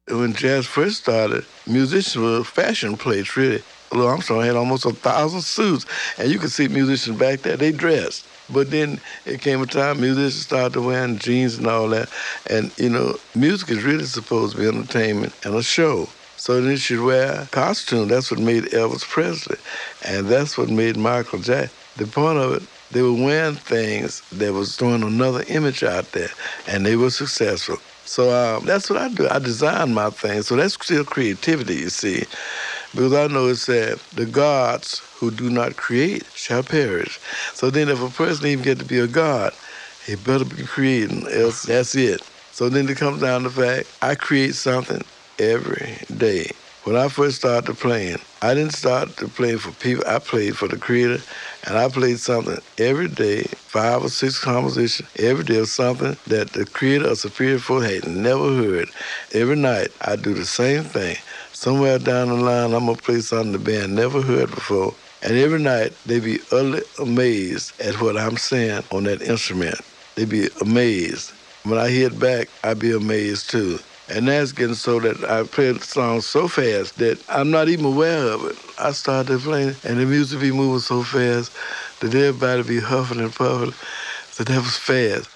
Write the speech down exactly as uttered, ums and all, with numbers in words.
When jazz first started, musicians were fashion plates, really. Louis Armstrong had almost a thousand suits, and you could see musicians back there, they dressed. But then it came a time musicians started wearing jeans and all that. And, you know, music is really supposed to be entertainment and a show. So then you should wear costume. That's what made Elvis Presley. And that's what made Michael Jackson. The point of it, they were wearing things that was throwing another image out there, and they were successful. So um, that's what I do. I design my things. So that's still creativity, you see. Because I know it said, the gods who do not create shall perish. So then if a person even get to be a god, he better be creating, else that's it. So then it comes down to the fact, I create something every day. When I first started playing, I didn't start to play for people. I played for the creator, and I played something every day, five or six compositions every day of something that the creator or superior force had never heard. Every night, I do the same thing. Somewhere down the line, I'm going to play something the band never heard before. And every night, they be utterly amazed at what I'm saying on that instrument. They be amazed. When I hear it back, I be amazed too. And that's getting so that I play the song so fast that I'm not even aware of it. I started playing, and the music be moving so fast that everybody be huffing and puffing. So that was fast.